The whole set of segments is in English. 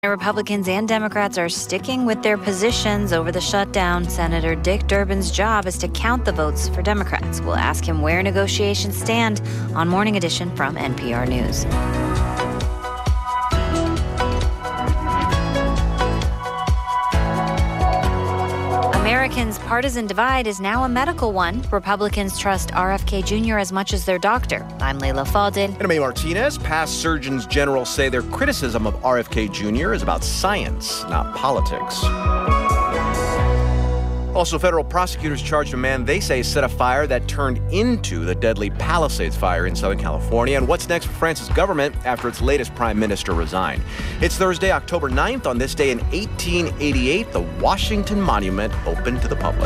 Republicans and Democrats are sticking with their positions over the shutdown. Senator Dick Durbin's job is to count the votes for Democrats. We'll ask him where negotiations stand on Morning Edition from NPR News. Americans' partisan divide is now a medical one. Republicans trust RFK Jr. as much as their doctor. I'm Leila Fadel. And I'm May Martinez. Past surgeons general say their criticism of RFK Jr. is about science, not politics. Also, federal prosecutors charged a man they say set a fire that turned into the deadly Palisades fire in Southern California. And what's next for France's government after its latest prime minister resigned? It's Thursday, October 9th. On this day in 1888, the Washington Monument opened to the public.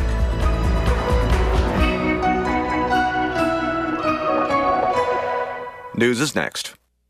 News is next.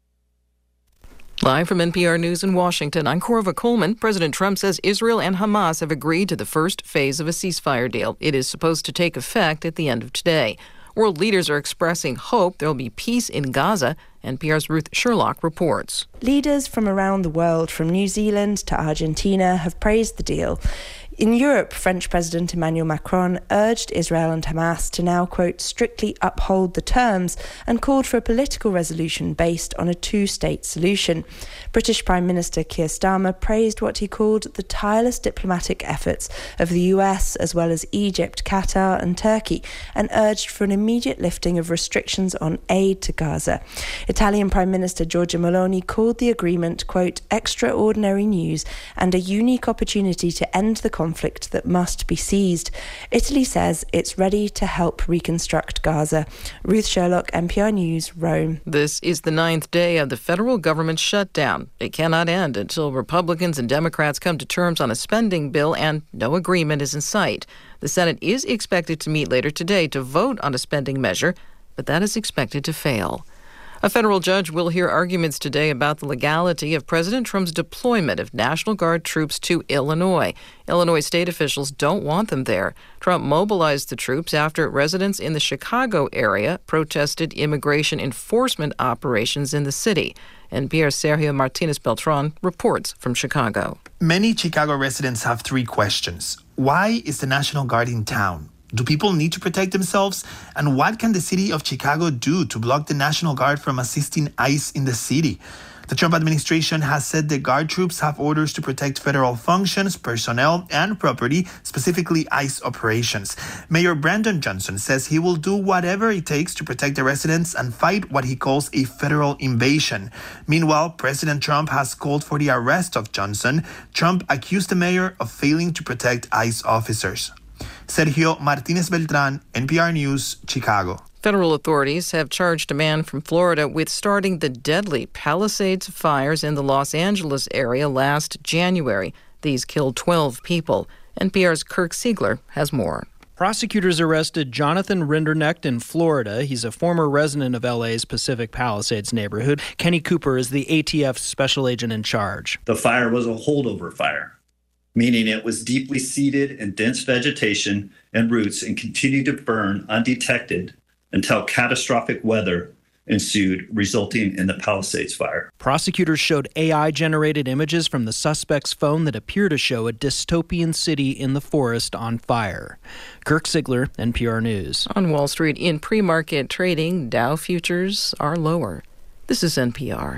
Live from NPR News in Washington, I'm Corva Coleman. President Trump says Israel and Hamas have agreed to the first phase of a ceasefire deal. It is supposed to take effect at the end of today. World leaders are expressing hope there will be peace in Gaza. NPR's Ruth Sherlock reports. Leaders from around the world, from New Zealand to Argentina, have praised the deal. In Europe, French President Emmanuel Macron urged Israel and Hamas to now, quote, strictly uphold the terms and called for a political resolution based on a two-state solution. British Prime Minister Keir Starmer praised what he called the tireless diplomatic efforts of the US as well as Egypt, Qatar and Turkey, and urged for an immediate lifting of restrictions on aid to Gaza. Italian Prime Minister Giorgia Meloni called the agreement, quote, extraordinary news and a unique opportunity to end the conflict that must be seized. Italy says it's ready to help reconstruct Gaza. Ruth Sherlock, NPR News, Rome. This is the 9th day of the federal government shutdown. It cannot end until Republicans and Democrats come to terms on a spending bill, and no agreement is in sight. The Senate is expected to meet later today to vote on a spending measure, but that is expected to fail. A federal judge will hear arguments today about the legality of President Trump's deployment of National Guard troops to Illinois. Illinois state officials don't want them there. Trump mobilized the troops after residents in the Chicago area protested immigration enforcement operations in the city. NPR's Sergio Martinez-Beltran reports from Chicago. Many Chicago residents have three questions. Why is the National Guard in town? Do people need to protect themselves? And what can the city of Chicago do to block the National Guard from assisting ICE in the city? The Trump administration has said the Guard troops have orders to protect federal functions, personnel, and property, specifically ICE operations. Mayor Brandon Johnson says he will do whatever it takes to protect the residents and fight what he calls a federal invasion. Meanwhile, President Trump has called for the arrest of Johnson. Trump accused the mayor of failing to protect ICE officers. Sergio Martinez-Beltran, NPR News, Chicago. Federal authorities have charged a man from Florida with starting the deadly Palisades fires in the Los Angeles area last January. These killed 12 people. NPR's Kirk Siegler has more. Prosecutors arrested Jonathan Rinderknecht in Florida. He's a former resident of LA's Pacific Palisades neighborhood. Kenny Cooper is the ATF special agent in charge. The fire was a holdover fire, meaning it was deeply seated in dense vegetation and roots and continued to burn undetected until catastrophic weather ensued, resulting in the Palisades fire. Prosecutors showed AI-generated images from the suspect's phone that appear to show a dystopian city in the forest on fire. Kirk Siegler, NPR News. On Wall Street, in pre-market trading, Dow futures are lower. This is NPR.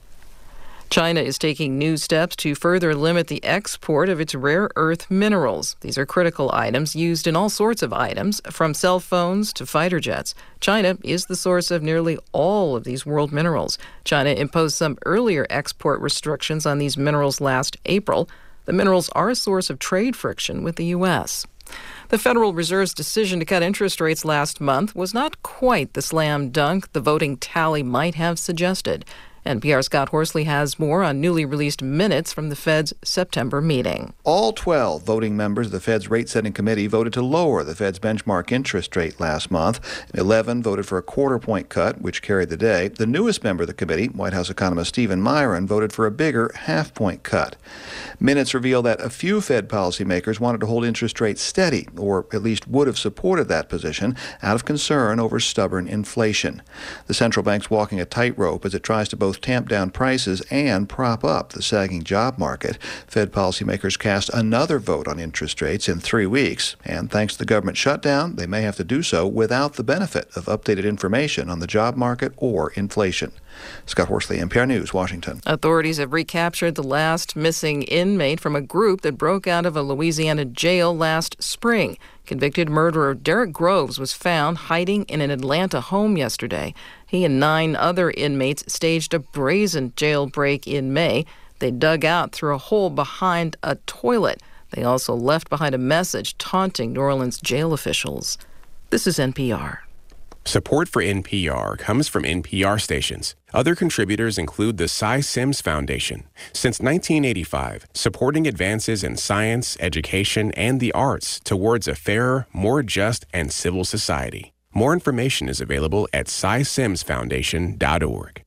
China is taking new steps to further limit the export of its rare earth minerals. These are critical items used in all sorts of items, from cell phones to fighter jets. China is the source of nearly all of these world minerals. China imposed some earlier export restrictions on these minerals last April. The minerals are a source of trade friction with the U.S. The Federal Reserve's decision to cut interest rates last month was not quite the slam dunk the voting tally might have suggested. NPR's Scott Horsley has more on newly released minutes from the Fed's September meeting. All 12 voting members of the Fed's rate-setting committee voted to lower the Fed's benchmark interest rate last month. 11 voted for a quarter-point cut, which carried the day. The newest member of the committee, White House economist Stephen Myron, voted for a bigger half-point cut. Minutes reveal that a few Fed policymakers wanted to hold interest rates steady, or at least would have supported that position, out of concern over stubborn inflation. The central bank's walking a tightrope as it tries to both both tamp down prices and prop up the sagging job market. Fed policymakers cast another vote on interest rates in 3 weeks, and thanks to the government shutdown, they may have to do so without the benefit of updated information on the job market or inflation. Scott Horsley, NPR News, Washington. Authorities have recaptured the last missing inmate from a group that broke out of a Louisiana jail last spring. Convicted murderer Derek Groves was found hiding in an Atlanta home yesterday. He and 9 other inmates staged a brazen jailbreak in May. They dug out through a hole behind a toilet. They also left behind a message taunting New Orleans jail officials. This is NPR. Support for NPR comes from NPR stations. Other contributors include the Cy Sims Foundation. Since 1985, supporting advances in science, education, and the arts towards a fairer, more just, and civil society. More information is available at cysimsfoundation.org.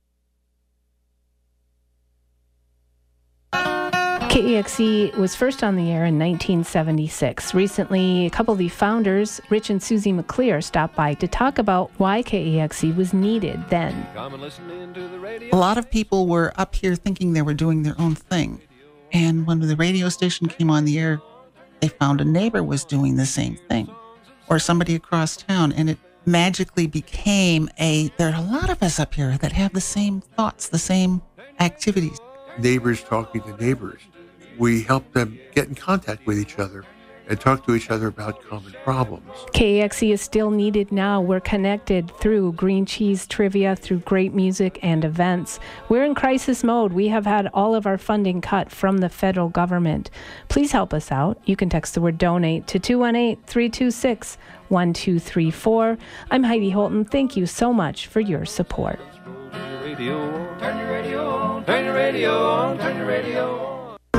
KEXE was first on the air in 1976. Recently, a couple of the founders, Rich and Susie McClear, stopped by to talk about why KEXE was needed then. A lot of people were up here thinking they were doing their own thing. And when the radio station came on the air, they found a neighbor was doing the same thing, or somebody across town, and it magically became there are a lot of us up here that have the same thoughts, the same activities. Neighbors talking to neighbors. We help them get in contact with each other and talk to each other about common problems. KEXE is still needed now. We're connected through green cheese trivia, through great music and events. We're in crisis mode. We have had all of our funding cut from the federal government. Please help us out. You can text the word donate to 218-326-1234. I'm Heidi Holton. Thank you so much for your support. Turn your radio on, turn your radio on, turn your radio on.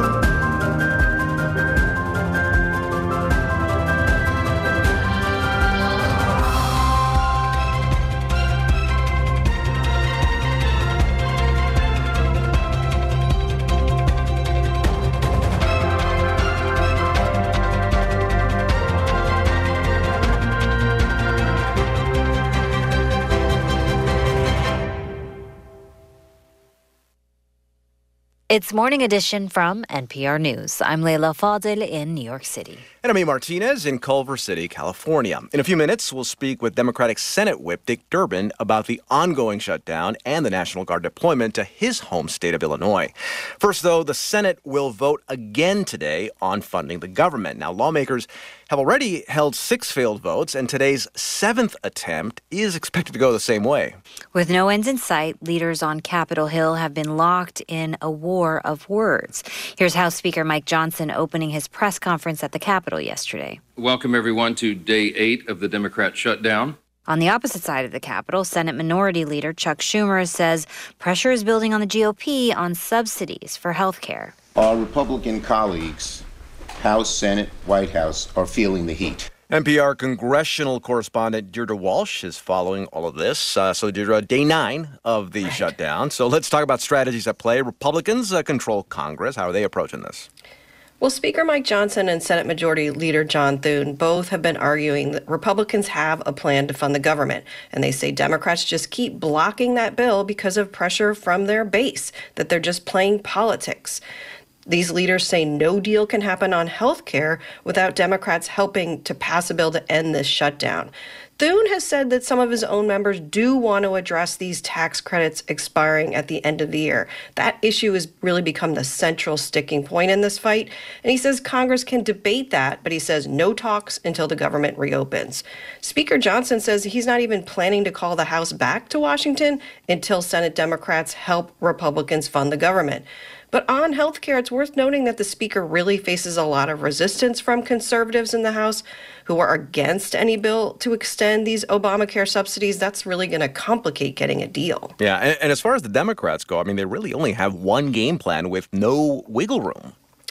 It's Morning Edition from NPR News. I'm Leila Fadel in New York City. And I'm Martinez in Culver City, California. In a few minutes, we'll speak with Democratic Senate Whip Dick Durbin about the ongoing shutdown and the National Guard deployment to his home state of Illinois. First, though, the Senate will vote again today on funding the government. Now, lawmakers have already held 6 failed votes, and today's 7th attempt is expected to go the same way. With no ends in sight, leaders on Capitol Hill have been locked in a war of words. Here's House Speaker Mike Johnson opening his press conference at the Capitol yesterday. Welcome, everyone, to day 8 of the Democrat shutdown. On the opposite side of the Capitol, Senate Minority Leader Chuck Schumer says pressure is building on the GOP on subsidies for health care. Our Republican colleagues, House, Senate, White House, are feeling the heat. NPR congressional correspondent Deirdre Walsh is following all of this. So, Deirdre, day 9 of the shutdown. So let's talk about strategies at play. Republicans control Congress. How are they approaching this? Well, Speaker Mike Johnson and Senate Majority Leader John Thune both have been arguing that Republicans have a plan to fund the government. And they say Democrats just keep blocking that bill because of pressure from their base, that they're just playing politics. These leaders say no deal can happen on health care without Democrats helping to pass a bill to end this shutdown. Thune has said that some of his own members do want to address these tax credits expiring at the end of the year. That issue has really become the central sticking point in this fight. And he says Congress can debate that, but he says no talks until the government reopens. Speaker Johnson says he's not even planning to call the House back to Washington until Senate Democrats help Republicans fund the government. But on health care, it's worth noting that the speaker really faces a lot of resistance from conservatives in the House who are against any bill to extend these Obamacare subsidies. That's really going to complicate getting a deal. Yeah, and as far as the Democrats go, I mean, they really only have one game plan with no wiggle room.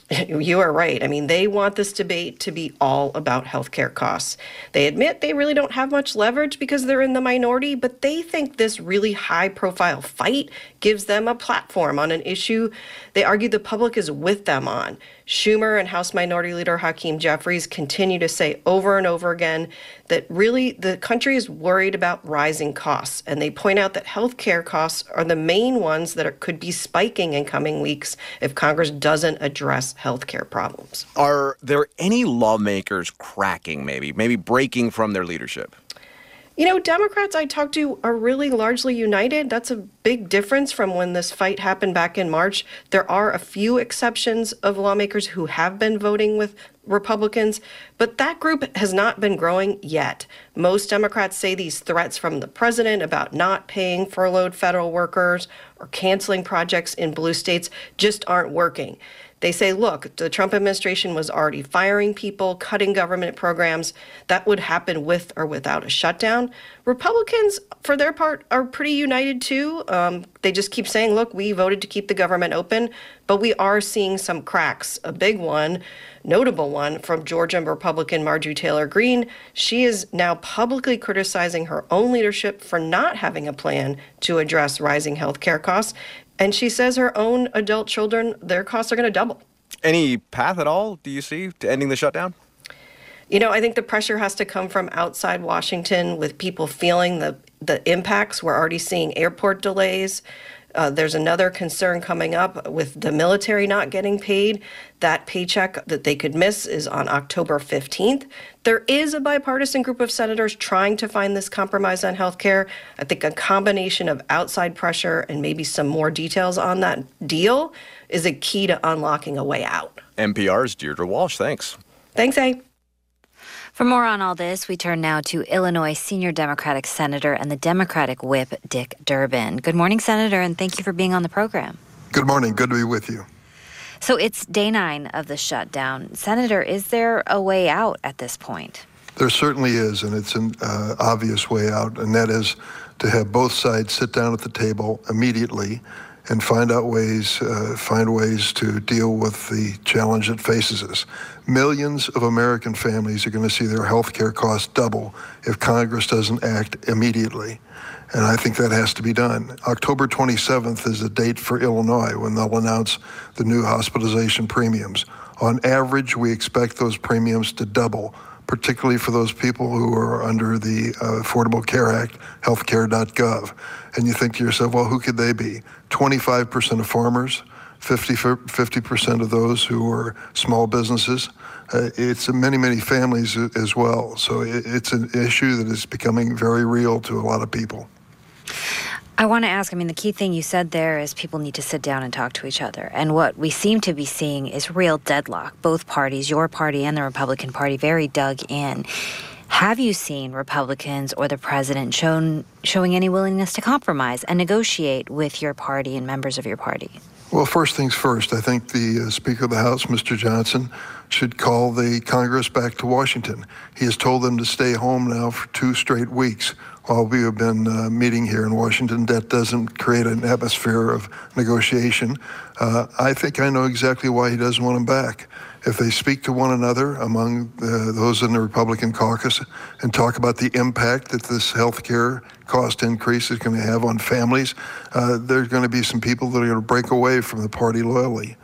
You are right. I mean, they want this debate to be all about healthcare costs. They admit they really don't have much leverage because they're in the minority, but they think this really high-profile fight gives them a platform on an issue they argue the public is with them on. Schumer and House Minority Leader Hakeem Jeffries continue to say over and over again that really the country is worried about rising costs. And they point out that healthcare costs are the main ones that could be spiking in coming weeks if Congress doesn't address healthcare problems. Are there any lawmakers cracking, maybe breaking from their leadership? You know, Democrats I talked to are really largely united. That's a big difference from when this fight happened back in March. There are a few exceptions of lawmakers who have been voting with Republicans, but that group has not been growing yet. Most Democrats say these threats from the president about not paying furloughed federal workers or canceling projects in blue states just aren't working. They say, look, the Trump administration was already firing people, cutting government programs. That would happen with or without a shutdown. Republicans, for their part, are pretty united, too. They just keep saying, look, we voted to keep the government open, but we are seeing some cracks. A big one, notable one, from Georgia Republican Marjorie Taylor Greene. She is now publicly criticizing her own leadership for not having a plan to address rising health care costs. And she says her own adult children, their costs are going to double. Any path at all, do you see, to ending the shutdown? You know, I think the pressure has to come from outside Washington with people feeling the impacts. We're already seeing airport delays. There's another concern coming up with the military not getting paid. That paycheck that they could miss is on October 15th. There is a bipartisan group of senators trying to find this compromise on health care. I think a combination of outside pressure and maybe some more details on that deal is a key to unlocking a way out. NPR's Deirdre Walsh, thanks. Thanks, A. For more on all this, we turn now to Illinois senior Democratic Senator and the Democratic Whip, Dick Durbin. Good morning, Senator, and thank you for being on the program. Good morning. Good to be with you. So it's day 9 of the shutdown. Senator, is there a way out at this point? There certainly is, and it's an obvious way out, and that is to have both sides sit down at the table immediately and find ways to deal with the challenge that faces us. Millions of American families are going to see their health care costs double if Congress doesn't act immediately. And I think that has to be done. October 27th is the date for Illinois when they'll announce the new hospitalization premiums. On average, we expect those premiums to double, particularly for those people who are under the Affordable Care Act, healthcare.gov. And you think to yourself, well, who could they be? 25% of farmers, 50% of those who are small businesses. It's many, many families as well. So it's an issue that is becoming very real to a lot of people. I want to ask, the key thing you said there is people need to sit down and talk to each other. And what we seem to be seeing is real deadlock. Both parties, your party and the Republican Party, very dug in. Have you seen Republicans or the president showing any willingness to compromise and negotiate with your party and members of your party? Well, first things first, I think the Speaker of the House, Mr. Johnson, should call the Congress back to Washington. He has told them to stay home now for 2 straight weeks while we have been meeting here in Washington. That doesn't create an atmosphere of negotiation. I think I know exactly why he doesn't want them back. If they speak to one another among those in the Republican caucus and talk about the impact that this health care cost increase is going to have on families, there's going to be some people that are going to break away from the party loyalty.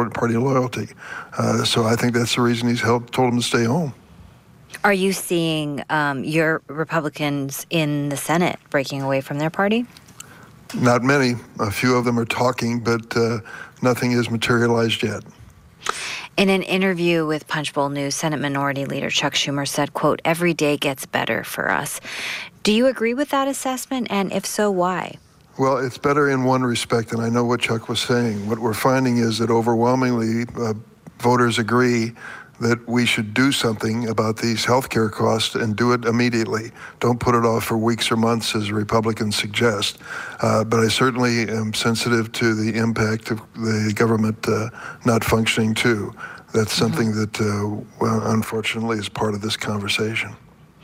So I think that's the reason he's told them to stay home. Are you seeing your Republicans in the Senate breaking away from their party? Not many. A few of them are talking, but nothing has materialized yet. In an interview with Punchbowl News, Senate Minority Leader Chuck Schumer said, quote, "Every day gets better for us." Do you agree with that assessment? And if so, why? Well, it's better in one respect, and I know what Chuck was saying. What we're finding is that overwhelmingly voters agree that we should do something about these health care costs and do it immediately. Don't put it off for weeks or months, as Republicans suggest. But I certainly am sensitive to the impact of the government not functioning too. That's something that, unfortunately, is part of this conversation.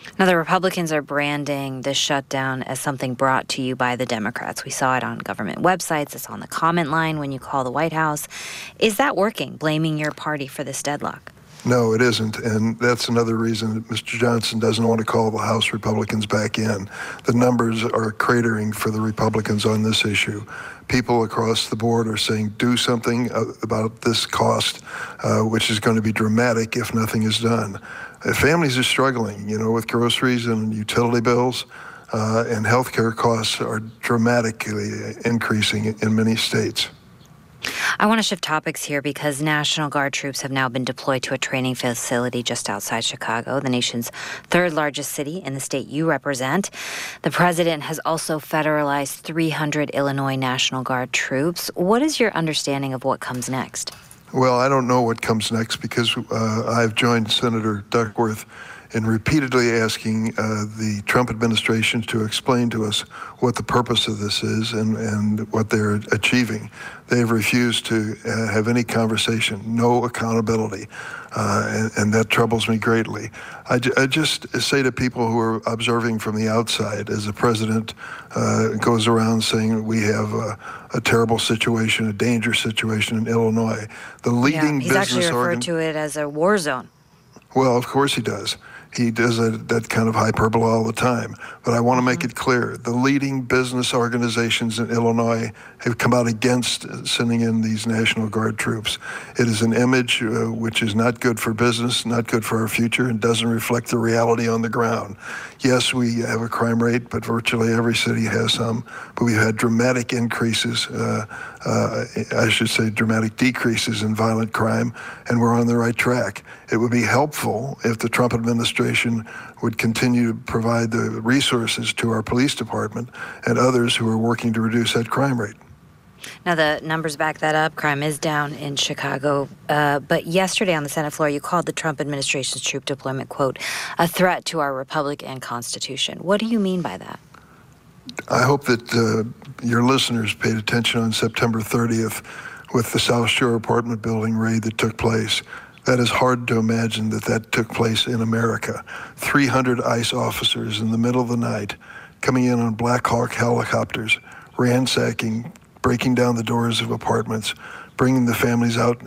Now, the Republicans are branding this shutdown as something brought to you by the Democrats. We saw it on government websites. It's on the comment line when you call the White House. Is that working, blaming your party for this deadlock? No, it isn't, and that's another reason that Mr. Johnson doesn't want to call the House Republicans back in. The numbers are cratering for the Republicans on this issue. People across the board are saying do something about this cost, which is going to be dramatic if nothing is done. Families are struggling, with groceries and utility bills, and healthcare costs are dramatically increasing in many states. I want to shift topics here because National Guard troops have now been deployed to a training facility just outside Chicago, the nation's third largest city in the state you represent. The president has also federalized 300 Illinois National Guard troops. What is your understanding of what comes next? Well, I don't know what comes next because I've joined Senator Duckworth in repeatedly asking the Trump administration to explain to us what the purpose of this is and what they're achieving. They've refused to have any conversation, no accountability, and that troubles me greatly. I just say to people who are observing from the outside, as the president goes around saying we have a terrible situation, a dangerous situation in Illinois. The leading he's business actually referred to it as a war zone. Well, of course he does. He does that kind of hyperbole all the time. But I want to make it clear, the leading business organizations in Illinois have come out against sending in these National Guard troops. It is an image which is not good for business, not good for our future, and doesn't reflect the reality on the ground. Yes, we have a crime rate, but virtually every city has some. But we've had dramatic increases, I should say dramatic decreases in violent crime, and we're on the right track. It would be helpful if the Trump administration would continue to provide the resources to our police department and others who are working to reduce that crime rate. Now, the numbers back that up. Crime is down in Chicago. But yesterday on the Senate floor, you called the Trump administration's troop deployment, quote, a threat to our republic and Constitution. What do you mean by that? I hope that your listeners paid attention on September 30th with the South Shore apartment building raid that took place. That is hard to imagine that took place in America. 300 ICE officers in the middle of the night coming in on Black Hawk helicopters, ransacking, breaking down the doors of apartments, bringing the families out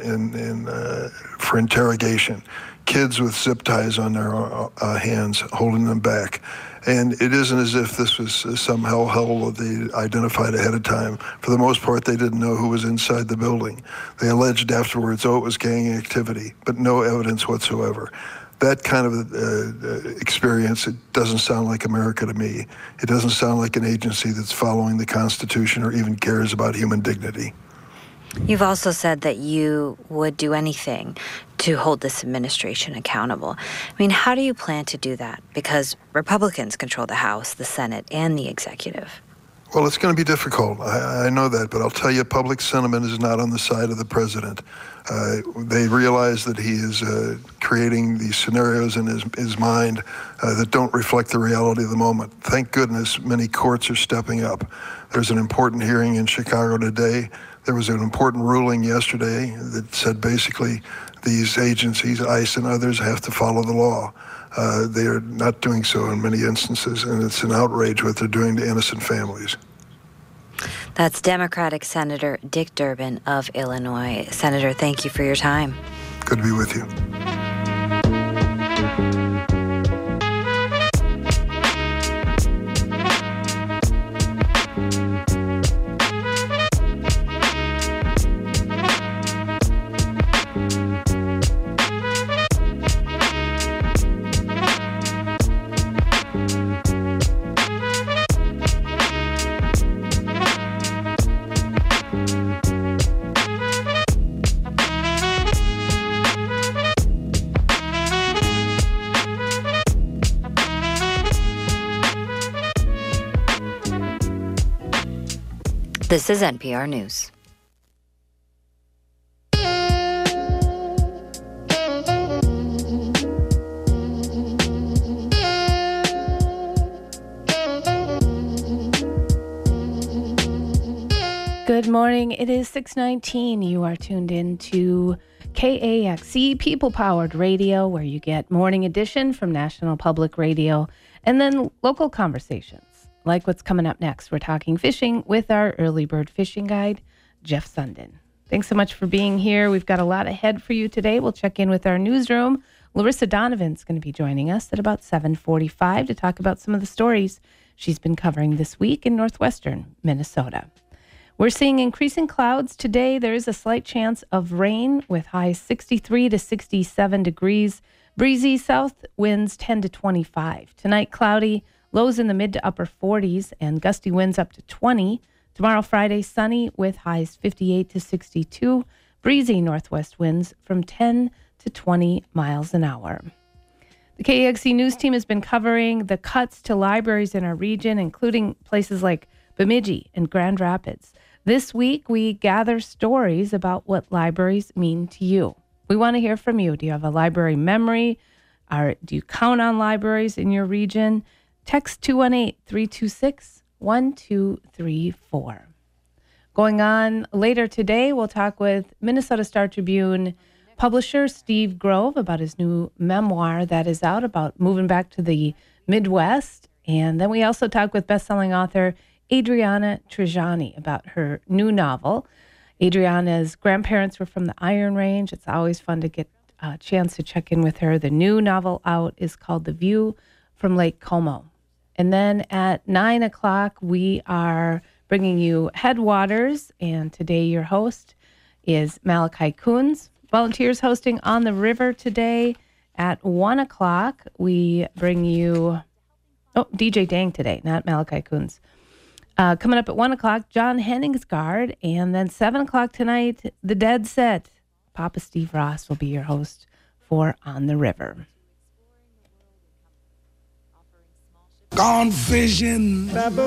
for interrogation. Kids with zip ties on their hands, holding them back. And it isn't as if this was some hellhole that they identified ahead of time. For the most part, they didn't know who was inside the building. They alleged afterwards, it was gang activity, but no evidence whatsoever. That kind of experience, it doesn't sound like America to me. It doesn't sound like an agency that's following the Constitution or even cares about human dignity. You've also said that you would do anything to hold this administration accountable. I mean, how do you plan to do that? Because Republicans control the House, the Senate, and the executive. Well, it's going to be difficult. I know that, but I'll tell you, public sentiment is not on the side of the president. They realize that he is creating these scenarios in his mind that don't reflect the reality of the moment. Thank goodness many courts are stepping up. There's an important hearing in Chicago today. There was an important ruling yesterday that said basically these agencies, ICE and others, have to follow the law. They are not doing so in many instances, and it's an outrage what they're doing to innocent families. That's Democratic Senator Dick Durbin of Illinois. Senator, thank you for your time. Good to be with you. This is NPR News. Good morning. It is 6:19. You are tuned in to KAXE People-Powered Radio, where you get Morning Edition from National Public Radio and then local conversations, like what's coming up next. We're talking fishing with our early bird fishing guide, Jeff Sundin. Thanks so much for being here. We've got a lot ahead for you today. We'll check in with our newsroom. Larissa Donovan's going to be joining us at about 7:45 to talk about some of the stories she's been covering this week in northwestern Minnesota. We're seeing increasing clouds today. There is a slight chance of rain with highs 63 to 67 degrees. Breezy south winds 10 to 25. Tonight, cloudy, lows in the mid to upper 40s and gusty winds up to 20. Tomorrow, Friday, sunny with highs 58 to 62. Breezy northwest winds from 10 to 20 miles an hour. The KAXE News team has been covering the cuts to libraries in our region, including places like Bemidji and Grand Rapids. This week, we gather stories about what libraries mean to you. We want to hear from you. Do you have a library memory? Do you count on libraries in your region? Text 218-326-1234. Going on later today, we'll talk with Minnesota Star Tribune publisher Steve Grove about his new memoir that is out about moving back to the Midwest. And then we also talk with best-selling author Adriana Trajani about her new novel. Adriana's grandparents were from the Iron Range. It's always fun to get a chance to check in with her. The new novel out is called The View from Lake Como. And then at 9 o'clock, we are bringing you Headwaters. And today your host is Malachi Coons. Volunteers hosting On the River today. At 1 o'clock, we bring you DJ Dang today, not Malachi Coons. Coming up at 1 o'clock, John Henningsgaard. And then 7 o'clock tonight, The Dead Set. Papa Steve Ross will be your host for On the River. Gone fishing.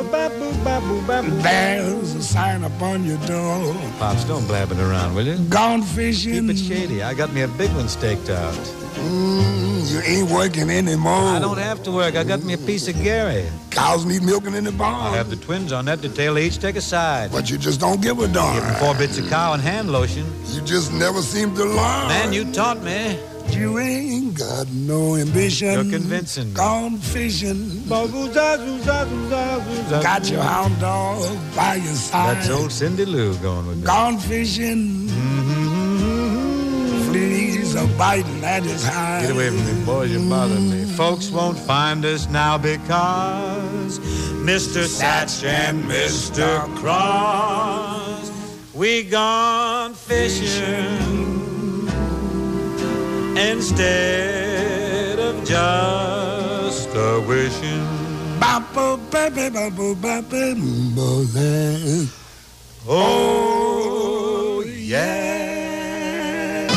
There's a sign upon your door. Pops, don't blab it around, will you? Gone fishing. Keep it shady. I got me a big one staked out. You ain't working anymore. I don't have to work. I got me a piece of Gary. Cows need milking in the barn. I'll have the twins on that detail. They each take a side. But you just don't give a darn. Give them 4 bits of cow and hand lotion. You just never seem to learn. Man, you taught me. You ain't got no ambition. You're convincing. Gone fishing. Got your hound dog by your side. That's old Cindy Lou going with me. Gone fishing. Fleas are biting at his hide. Get away from me, boys. You're bothering me. Folks won't find us now because Mr. Satch and Mr. Cross, we gone fishing. Instead of just a wishing. Oh, yeah.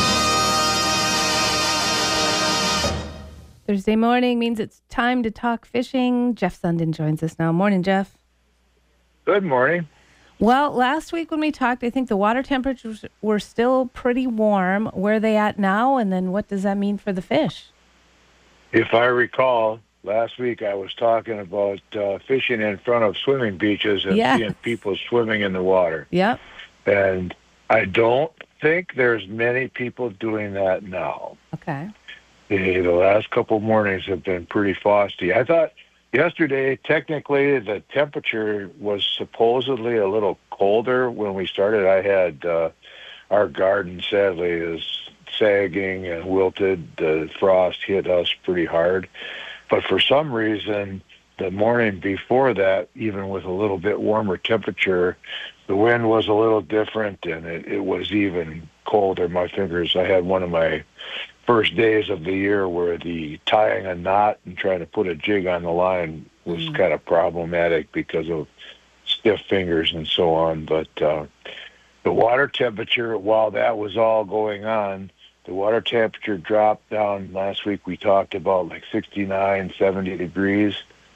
Thursday morning means it's time to talk fishing. Jeff Sundin joins us now. Morning, Jeff. Good morning. Well, last week when we talked, I think the water temperatures were still pretty warm. Where are they at now? And then what does that mean for the fish? If I recall, last week I was talking about fishing in front of swimming beaches and seeing people swimming in the water. Yep. And I don't think there's many people doing that now. Okay. The last couple mornings have been pretty frosty. I thought yesterday, technically, the temperature was supposedly a little colder when we started. I had our garden, sadly, is sagging and wilted. The frost hit us pretty hard. But for some reason, the morning before that, even with a little bit warmer temperature, the wind was a little different, and it was even colder. My fingers, I had one of my first days of the year where the tying a knot and trying to put a jig on the line was kind of problematic because of stiff fingers and so on. But the water temperature, while that was all going on, the water temperature dropped down. Last week we talked about like 69, 70 degrees.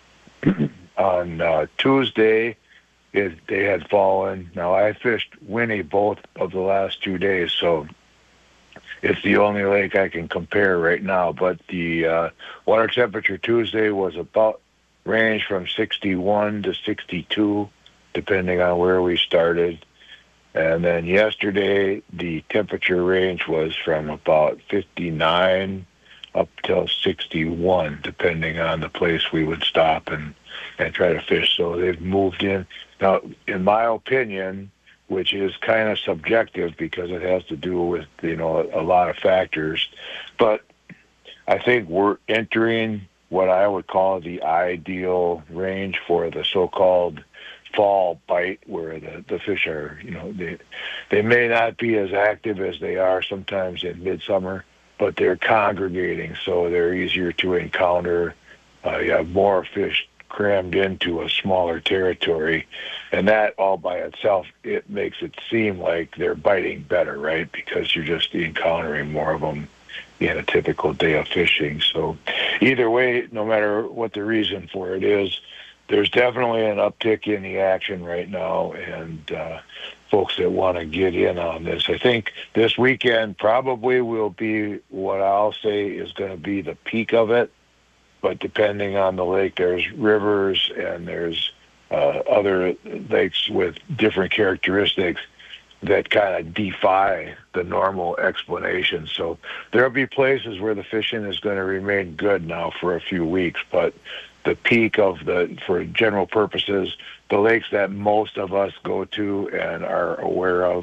On Tuesday, they had fallen. Now, I fished Winnie both of the last 2 days, so it's the only lake I can compare right now. But the water temperature Tuesday was about ranged from 61 to 62, depending on where we started. And then yesterday, the temperature range was from about 59 up till 61, depending on the place we would stop and try to fish. So they've moved in. Now, in my opinion, which is kind of subjective because it has to do with, a lot of factors, but I think we're entering what I would call the ideal range for the so-called fall bite, where the fish are, they may not be as active as they are sometimes in midsummer, but they're congregating, so they're easier to encounter. You have more fish crammed into a smaller territory, and that all by itself, it makes it seem like they're biting better, right? Because you're just encountering more of them in a typical day of fishing. So either way, no matter what the reason for it is, there's definitely an uptick in the action right now, and folks that want to get in on this. I think this weekend probably will be what I'll say is going to be the peak of it, but depending on the lake, there's rivers and there's other lakes with different characteristics that kind of defy the normal explanation. So there'll be places where the fishing is going to remain good now for a few weeks, but the peak for general purposes, the lakes that most of us go to and are aware of,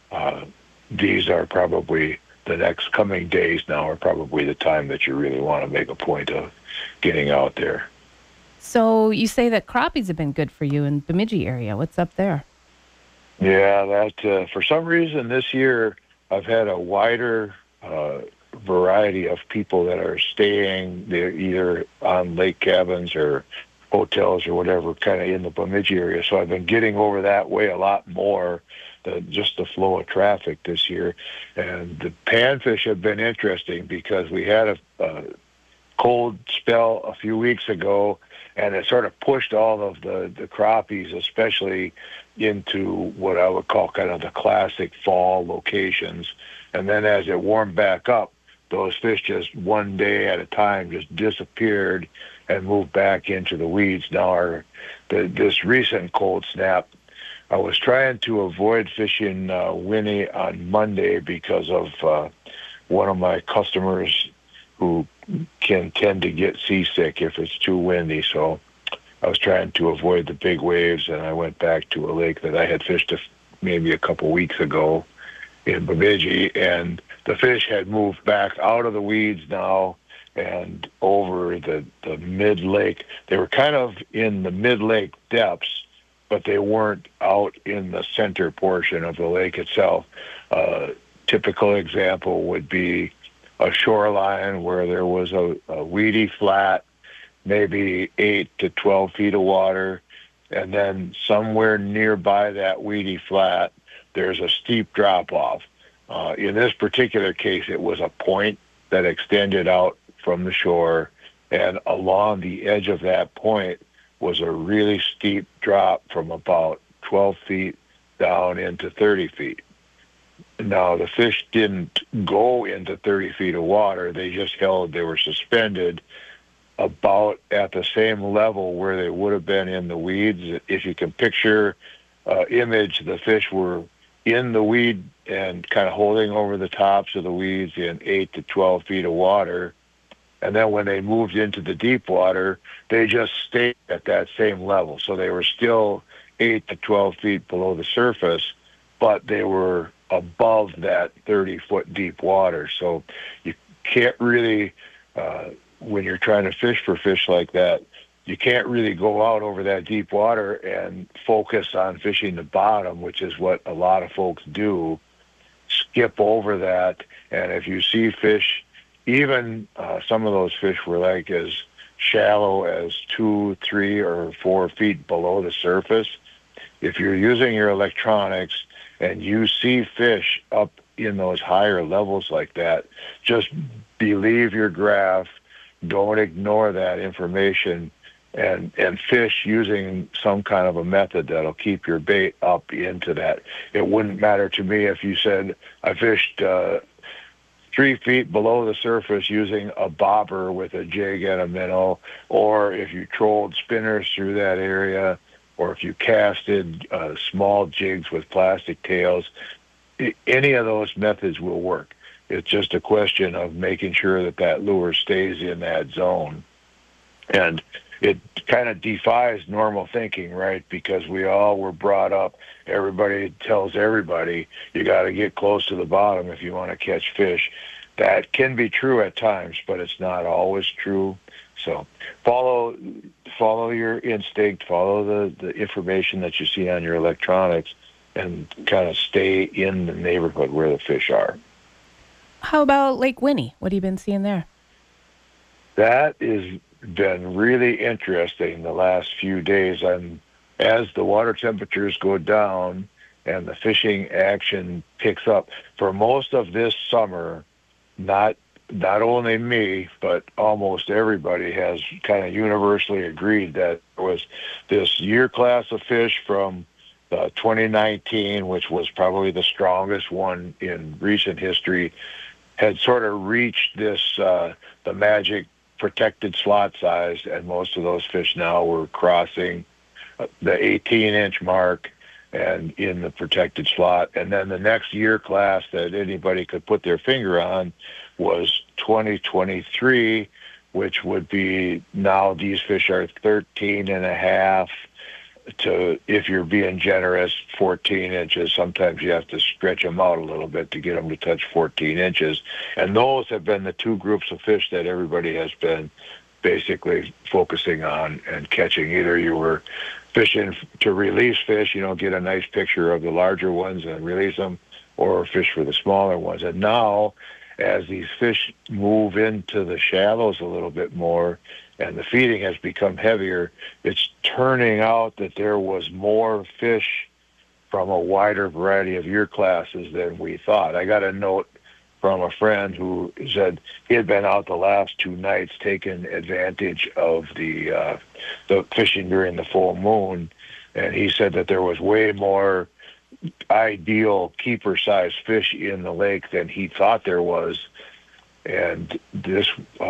these are probably the next coming days now are probably the time that you really want to make a point of getting out there. So you say that crappies have been good for you in the Bemidji area. What's up there? Yeah, that for some reason this year I've had a wider variety of people that are staying there, either on lake cabins or hotels or whatever, kind of in the Bemidji area. So I've been getting over that way a lot more than just the flow of traffic this year. And the panfish have been interesting because we had a cold spell a few weeks ago, and it sort of pushed all of the crappies, especially into what I would call kind of the classic fall locations. And then as it warmed back up, those fish just one day at a time just disappeared and moved back into the weeds. Now, this recent cold snap, I was trying to avoid fishing Winnie on Monday because of one of my customers who can tend to get seasick if it's too windy. So I was trying to avoid the big waves, and I went back to a lake that I had fished maybe a couple weeks ago in Bemidji, and the fish had moved back out of the weeds now and over the mid-lake. They were kind of in the mid-lake depths, but they weren't out in the center portion of the lake itself. Typical example would be a shoreline where there was a weedy flat, maybe 8 to 12 feet of water, and then somewhere nearby that weedy flat, there's a steep drop-off. In this particular case, it was a point that extended out from the shore, and along the edge of that point was a really steep drop from about 12 feet down into 30 feet. Now, the fish didn't go into 30 feet of water. They just they were suspended about at the same level where they would have been in the weeds. If you can picture image, the fish were in the weed and kind of holding over the tops of the weeds in 8 to 12 feet of water. And then when they moved into the deep water, they just stayed at that same level. So they were still 8 to 12 feet below the surface, but they were above that 30-foot deep water. So you can't really, when you're trying to fish for fish like that, you can't really go out over that deep water and focus on fishing the bottom, which is what a lot of folks do. Skip over that, and if you see fish, even some of those fish were like as shallow as 2, 3, or 4 feet below the surface. If you're using your electronics and you see fish up in those higher levels like that, just believe your graph. Don't ignore that information, and fish using some kind of a method that'll keep your bait up into that. It wouldn't matter to me if you said, I fished 3 feet below the surface using a bobber with a jig and a minnow, or if you trolled spinners through that area. or if you casted small jigs with plastic tails, any of those methods will work. It's just a question of making sure that that lure stays in that zone. And it kind of defies normal thinking, right? Because we all were brought up, everybody tells everybody, you got to get close to the bottom if you want to catch fish. That can be true at times, but it's not always true. So follow your instinct, follow the information that you see on your electronics, and kind of stay in the neighborhood where the fish are. How about Lake Winnie? What have you been seeing there? That has been really interesting the last few days. As the water temperatures go down and the fishing action picks up, for most of this summer, not only me, but almost everybody has kind of universally agreed that there was this year class of fish from 2019, which was probably the strongest one in recent history, had sort of reached this, the magic protected slot size, and most of those fish now were crossing the 18-inch mark and in the protected slot. And then the next year class that anybody could put their finger on was 2023, which would be, now these fish are 13.5 to, if you're being generous, 14 inches. Sometimes you have to stretch them out a little bit to get them to touch 14 inches. And those have been the two groups of fish that everybody has been basically focusing on and catching. Either you were fishing to release fish, get a nice picture of the larger ones and release them, or fish for the smaller ones. And now, as these fish move into the shallows a little bit more and the feeding has become heavier, it's turning out that there was more fish from a wider variety of year classes than we thought. I got a note from a friend who said he had been out the last 2 nights taking advantage of the fishing during the full moon, and he said that there was way more ideal keeper-sized fish in the lake than he thought there was. And this,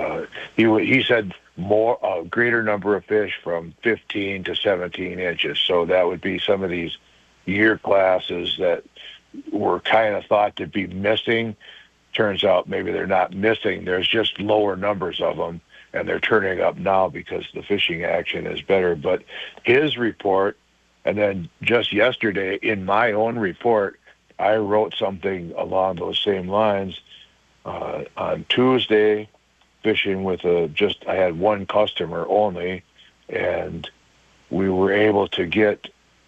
he said a greater number of fish from 15 to 17 inches. So that would be some of these year classes that were kind of thought to be missing. Turns out maybe they're not missing. There's just lower numbers of them, and they're turning up now because the fishing action is better. But his report, and then just yesterday in my own report, I wrote something along those same lines. On Tuesday, fishing with I had one customer only, and we were able to get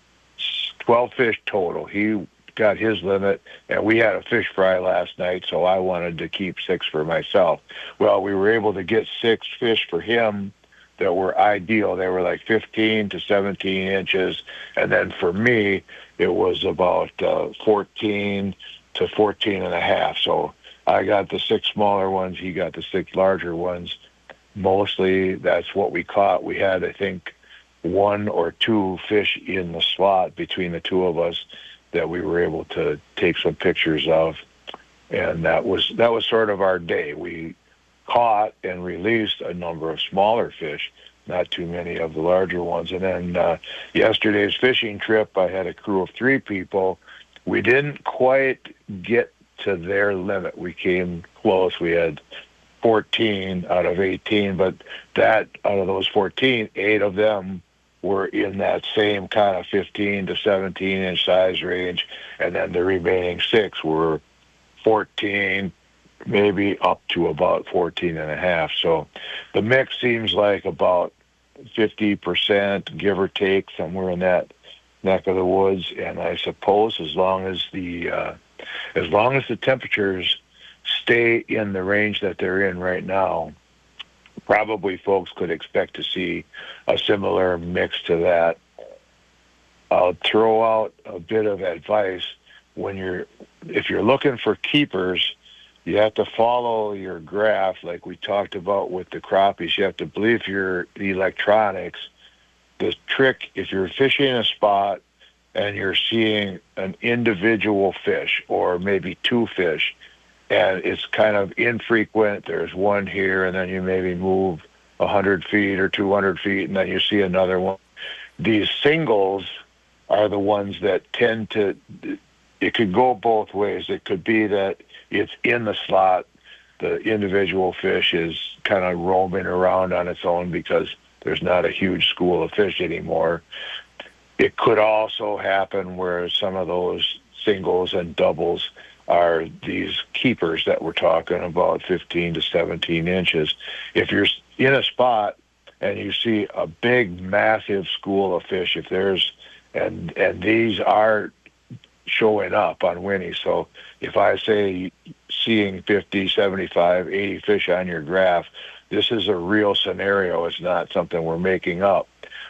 12 fish total. He got his limit, and we had a fish fry last night, so I wanted to keep 6 for myself. Well, we were able to get 6 fish for him that were ideal. They were like 15 to 17 inches, and then for me, it was about 14 to 14.5. So I got the 6 smaller ones, he got the 6 larger ones. Mostly that's what we caught. We had, I think, 1 or 2 fish in the slot between the two of us that we were able to take some pictures of, and that was sort of our day. We caught and released a number of smaller fish, not too many of the larger ones. And then yesterday's fishing trip, I had a crew of 3 people. We didn't quite get to their limit. We came close. We had 14 out of 18, but that out of those 14, 8 of them were in that same kind of 15 to 17 inch size range, and then the remaining 6 were 14, maybe up to about 14.5. So the mix seems like about 50%, give or take, somewhere in that neck of the woods. And I suppose as long as the temperatures stay in the range that they're in right now, probably folks could expect to see a similar mix to that. I'll throw out a bit of advice. If you're looking for keepers, you have to follow your graph like we talked about with the crappies. You have to believe your electronics. The trick, if you're fishing a spot and you're seeing an individual fish or maybe 2 fish, and it's kind of infrequent, there's one here, and then you maybe move 100 feet or 200 feet, and then you see another one. These singles are the ones that tend to, it could go both ways. It could be that it's in the slot, the individual fish is kind of roaming around on its own because there's not a huge school of fish anymore. It could also happen where some of those singles and doubles are these keepers that we're talking about, 15 to 17 inches. If you're in a spot and you see a big, massive school of fish, if there's, and these are showing up on Winnie. So if I say seeing 50, 75, 80 fish on your graph, this is a real scenario. It's not something we're making up.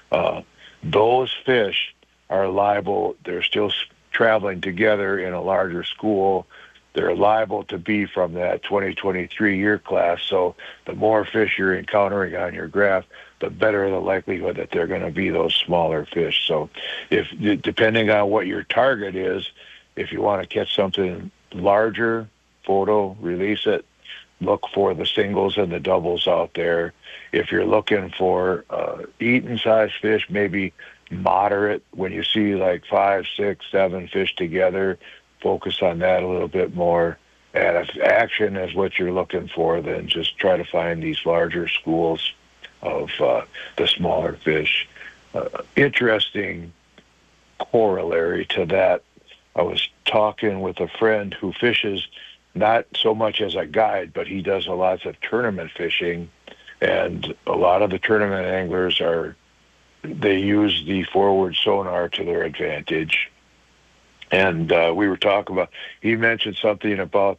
Those fish are liable. They're still traveling together in a larger school. They're liable to be from that 2023 year class. So the more fish you're encountering on your graph, the better the likelihood that they're going to be those smaller fish. So if depending on what your target is, if you want to catch something larger, photo, release it, look for the singles and the doubles out there. If you're looking for eating size fish, maybe moderate. When you see like 5, 6, 7 fish together, focus on that a little bit more. And if action is what you're looking for, then just try to find these larger schools of the smaller fish. Interesting corollary to that, I was talking with a friend who fishes not so much as a guide, but he does lots of tournament fishing, and a lot of the tournament anglers they use the forward sonar to their advantage. And we were talking about, he mentioned something about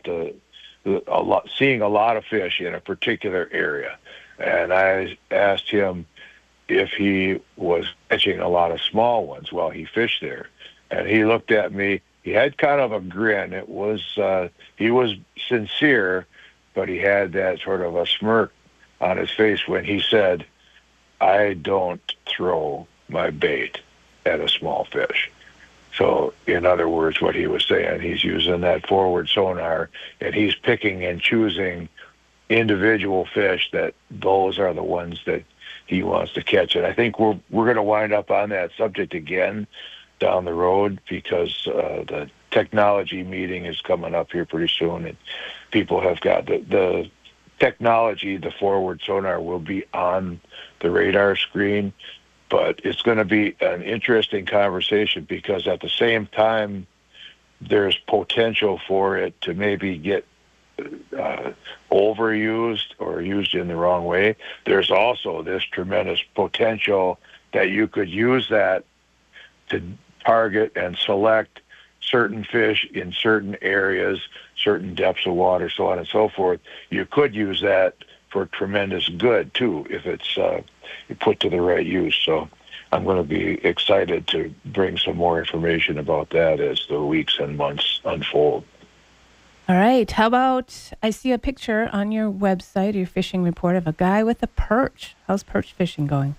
seeing a lot of fish in a particular area. And I asked him if he was catching a lot of small ones while he fished there. And he looked at me. He had kind of a grin. It was he was sincere, but he had that sort of a smirk on his face when he said, "I don't throw my bait at a small fish." So in other words, what he was saying, he's using that forward sonar and he's picking and choosing individual fish that those are the ones that he wants to catch. And I think we're going to wind up on that subject again down the road because the technology meeting is coming up here pretty soon, and people have got the technology. The forward sonar will be on the radar screen, but it's going to be an interesting conversation because at the same time there's potential for it to maybe get overused or used in the wrong way. There's also this tremendous potential that you could use that to target and select certain fish in certain areas, certain depths of water, so on and so forth. You could use that for tremendous good too if it's put to the right use. So I'm going to be excited to bring some more information about that as the weeks and months unfold. All right. How about, I see a picture on your website, your fishing report, of a guy with a perch. How's perch fishing going?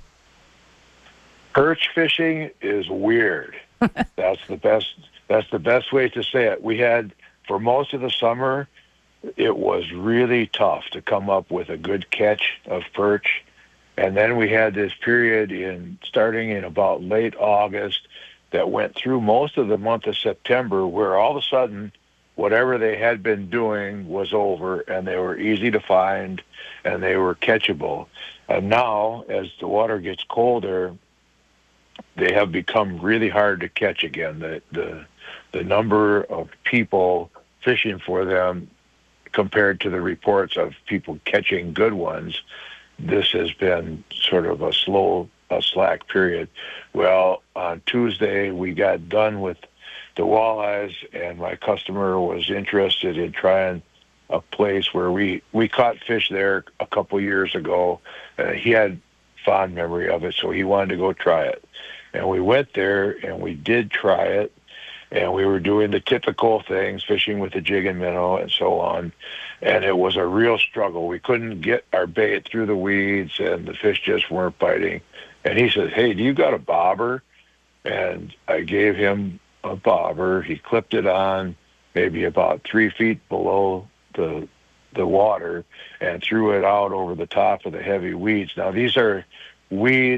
Perch fishing is weird. That's the best way to say it. We had, for most of the summer, it was really tough to come up with a good catch of perch. And then we had this period starting in about late August that went through most of the month of September where all of a sudden whatever they had been doing was over and they were easy to find and they were catchable. And now, as the water gets colder, they have become really hard to catch again. The number of people fishing for them compared to the reports of people catching good ones, this has been sort of a slack period. Well, on Tuesday, we got done with the walleyes, and my customer was interested in trying a place where we caught fish there a couple years ago. He had fond memory of it, so he wanted to go try it. And we went there, and we did try it, and we were doing the typical things, fishing with a jig and minnow and so on, and it was a real struggle. We couldn't get our bait through the weeds, and the fish just weren't biting. And he said, "Hey, do you got a bobber?" And I gave him a bobber. He clipped it on maybe about 3 feet below the water and threw it out over the top of the heavy weeds. Now, these are weeds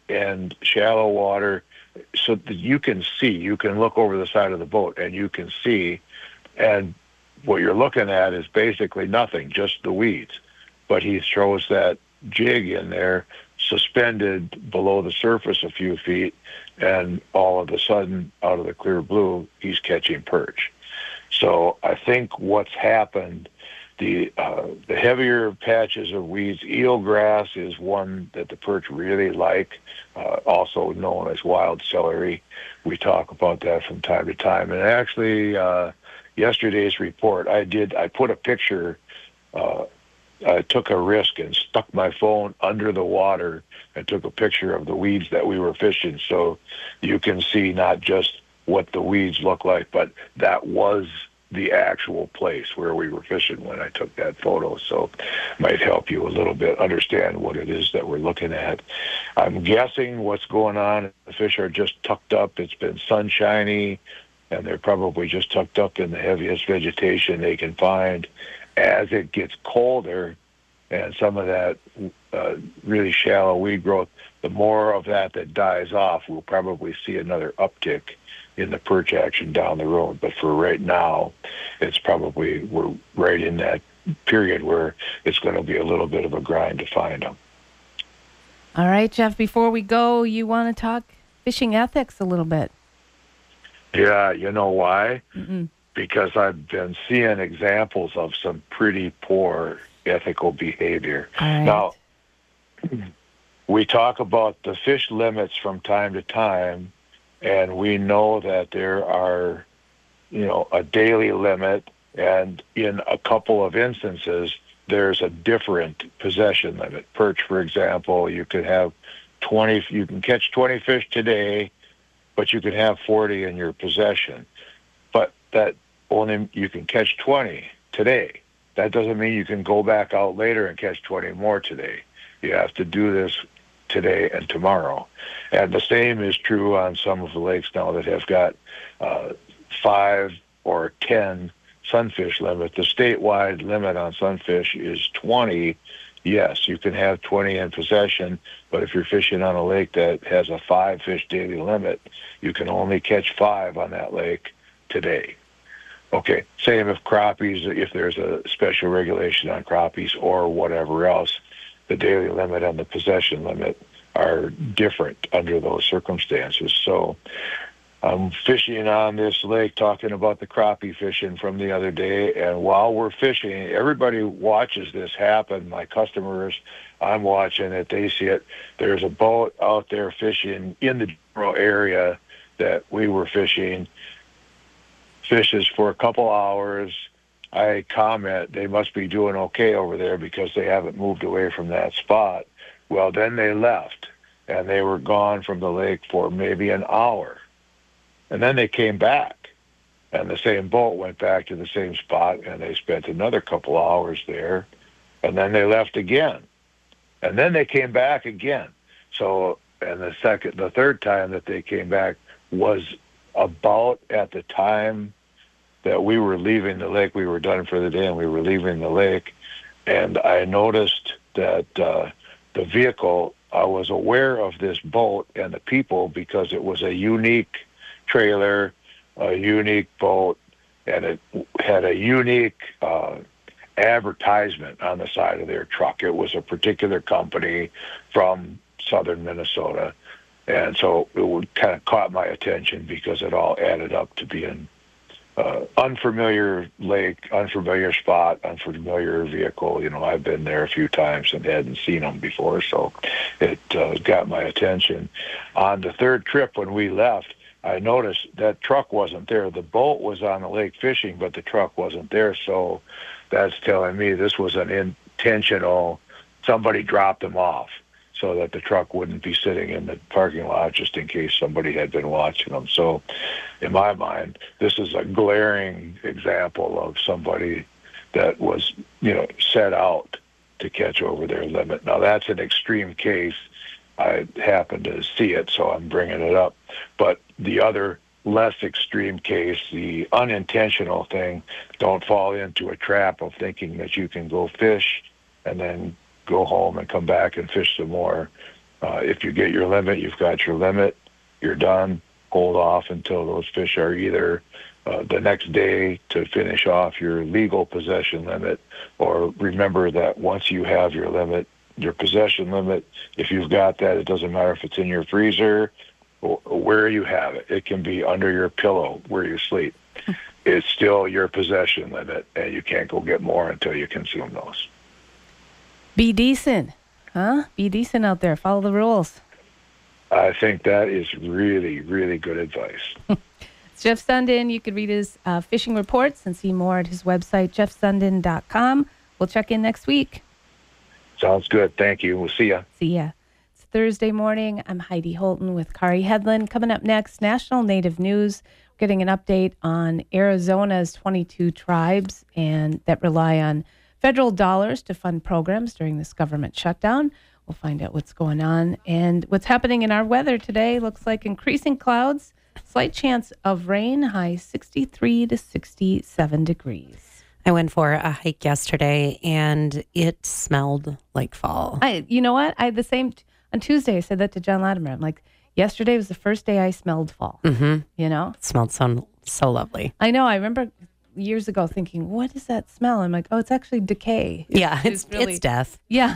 and shallow water, so that you can look over the side of the boat and you can see, and what you're looking at is basically nothing, just the weeds. But he throws that jig in there, suspended below the surface a few feet, and all of a sudden, out of the clear blue, he's catching perch. So I think what's happened, the heavier patches of weeds, eelgrass is one that the perch really like, also known as wild celery. We talk about that from time to time. And actually, yesterday's report, I put a picture, I took a risk and stuck my phone under the water and took a picture of the weeds that we were fishing, so you can see not just what the weeds look like, but that was the actual place where we were fishing when I took that photo. So might help you a little bit understand what it is that we're looking at. I'm guessing what's going on, the fish are just tucked up. It's been sunshiny, and they're probably just tucked up in the heaviest vegetation they can find. As it gets colder and some of that really shallow weed growth, the more of that dies off, we'll probably see another uptick in the perch action down the road. But for right now, we're right in that period where it's going to be a little bit of a grind to find them. All right, Jeff, before we go, you want to talk fishing ethics a little bit? Yeah, you know why? Because I've been seeing examples of some pretty poor ethical behavior. Right. Now, we talk about the fish limits from time to time, and we know that there are, a daily limit, and in a couple of instances, there's a different possession limit. Perch, for example, you can catch 20 fish today, but you can have 40 in your possession. But that only you can catch 20 today. That doesn't mean you can go back out later and catch 20 more today. You have to do this today and tomorrow. And the same is true on some of the lakes now that have got 5 or 10 sunfish limit. The statewide limit on sunfish is 20. Yes, you can have 20 in possession, but if you're fishing on a lake that has a 5-fish daily limit, you can only catch 5 on that lake today. Okay, same if crappies, if there's a special regulation on crappies or whatever else, the daily limit and the possession limit are different under those circumstances. So I'm fishing on this lake, talking about the crappie fishing from the other day, and while we're fishing, everybody watches this happen. My customers, I'm watching it, they see it. There's a boat out there fishing in the general area that we were fishing, fishes for a couple hours. I comment, they must be doing okay over there because they haven't moved away from that spot. Well, then they left, and they were gone from the lake for maybe an hour. And then they came back, and the same boat went back to the same spot, and they spent another couple hours there, and then they left again. And then they came back again. So, and the third time that they came back was about at the time that we were leaving the lake. We were done for the day, and we were leaving the lake, and I noticed that the vehicle, I was aware of this boat and the people because it was a unique trailer, a unique boat, and it had a unique advertisement on the side of their truck. It was a particular company from southern Minnesota, and so it kind of caught my attention because it all added up to being unfamiliar lake, unfamiliar spot, unfamiliar vehicle. I've been there a few times and hadn't seen them before, so it got my attention. On the third trip when we left, I noticed that truck wasn't there. The boat was on the lake fishing, but the truck wasn't there, so that's telling me this was an intentional, somebody dropped them off so that the truck wouldn't be sitting in the parking lot just in case somebody had been watching them. So in my mind, this is a glaring example of somebody that was, set out to catch over their limit. Now, that's an extreme case. I happened to see it, so I'm bringing it up. But the other less extreme case, the unintentional thing, don't fall into a trap of thinking that you can go fish and then go home and come back and fish some more. If you get your limit, you've got your limit. You're done. Hold off until those fish are either the next day to finish off your legal possession limit, or remember that once you have your limit, your possession limit, if you've got that, it doesn't matter if it's in your freezer or where you have it. It can be under your pillow where you sleep. It's still your possession limit, and you can't go get more until you consume those. Be decent, huh? Be decent out there. Follow the rules. I think that is really, really good advice. It's Jeff Sundin. You could read his fishing reports and see more at his website, jeffsundin.com. We'll check in next week. Sounds good. Thank you. We'll see ya. See ya. It's Thursday morning. I'm Heidi Holton with Kari Hedlund. Coming up next, National Native News. We're getting an update on Arizona's 22 tribes and that rely on federal dollars to fund programs during this government shutdown. We'll find out what's going on and what's happening in our weather today. Looks like increasing clouds, slight chance of rain, high 63 to 67 degrees. I went for a hike yesterday and it smelled like fall. You know what? On Tuesday, I said that to John Latimer. I'm like, yesterday was the first day I smelled fall. Mm-hmm. You know? It smelled so lovely. I know. I remember years ago thinking, what does that smell? I'm like, oh, it's actually decay. It's death. Yeah.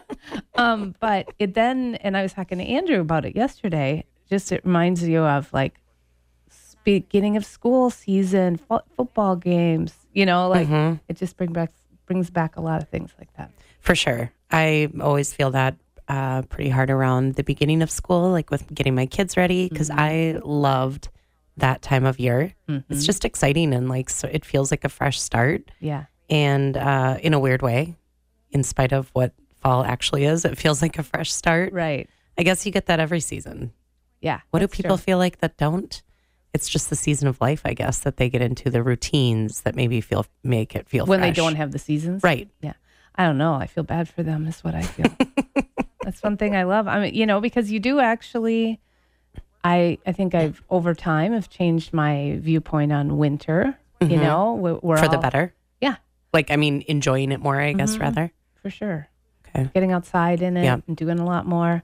But and I was talking to Andrew about it yesterday, just it reminds you of like beginning of school season, football games, Mm-hmm. It just brings back a lot of things like that. For sure. I always feel that pretty hard around the beginning of school, like with getting my kids ready, because I loved that time of year. Mm-hmm. It's just exciting and so it feels like a fresh start. Yeah. And in a weird way, in spite of what fall actually is, it feels like a fresh start. Right. I guess you get that every season. Yeah. What do people feel like that don't? It's just the season of life, I guess, that they get into the routines that maybe make it feel when fresh. They don't have the seasons. Right. Yeah. I don't know. I feel bad for them is what I feel. That's one thing I love. I mean, because you do actually, I think I've over time have changed my viewpoint on winter, Mm-hmm. we're for the all, better. Yeah. Enjoying it more, I guess, rather. For sure. Okay. Getting outside in it and doing a lot more.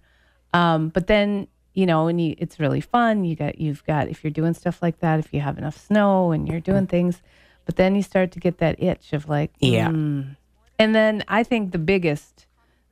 But then, it's really fun. You've got, if you're doing stuff like that, if you have enough snow and you're doing things, but then you start to get that itch of like, And then I think the biggest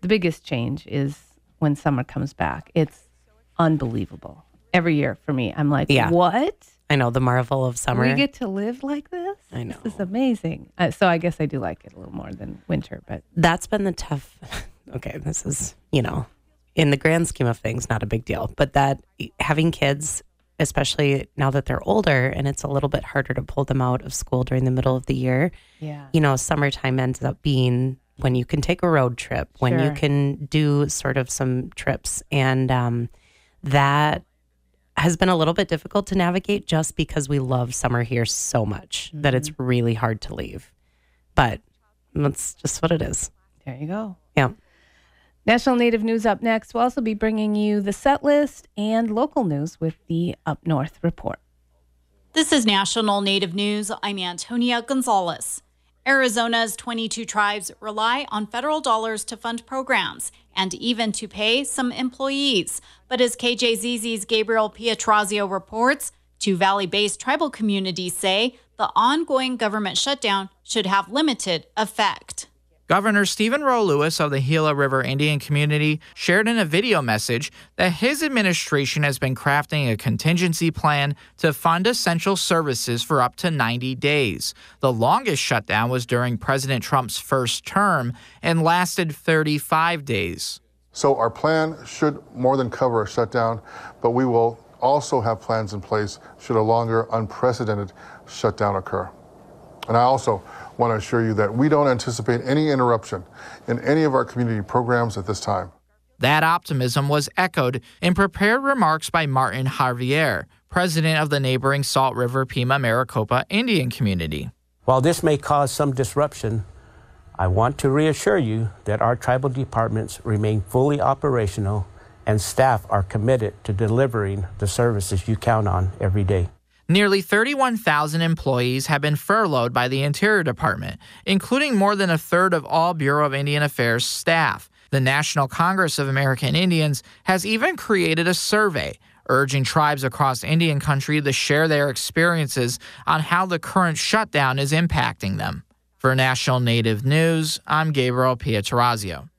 change is when summer comes back. It's unbelievable. Every year for me, I'm like, what? I know, the marvel of summer. We get to live like this? I know. This is amazing. So I guess I do like it a little more than winter, but. That's been the tough, this is, in the grand scheme of things, not a big deal. But that having kids, especially now that they're older and it's a little bit harder to pull them out of school during the middle of the year. Yeah. Summertime ends up being when you can take a road trip, when you can do sort of some trips. And that has been a little bit difficult to navigate just because we love summer here so much that it's really hard to leave. But that's just what it is. There you go. Yeah. National Native News up next. We'll also be bringing you the set list and local news with the Up North Report. This is National Native News. I'm Antonia Gonzalez. Arizona's 22 tribes rely on federal dollars to fund programs and even to pay some employees. But as KJZZ's Gabriel Pietrazio reports, two valley-based tribal communities say the ongoing government shutdown should have limited effect. Governor Stephen Rowe Lewis of the Gila River Indian Community shared in a video message that his administration has been crafting a contingency plan to fund essential services for up to 90 days. The longest shutdown was during President Trump's first term and lasted 35 days. So our plan should more than cover a shutdown, but we will also have plans in place should a longer, unprecedented shutdown occur. And I also want to assure you that we don't anticipate any interruption in any of our community programs at this time. That optimism was echoed in prepared remarks by Martin Javier, president of the neighboring Salt River Pima Maricopa Indian Community. While this may cause some disruption, I want to reassure you that our tribal departments remain fully operational and staff are committed to delivering the services you count on every day. Nearly 31,000 employees have been furloughed by the Interior Department, including more than a third of all Bureau of Indian Affairs staff. The National Congress of American Indians has even created a survey urging tribes across Indian country to share their experiences on how the current shutdown is impacting them. For National Native News, I'm Gabriel Pietrorazio.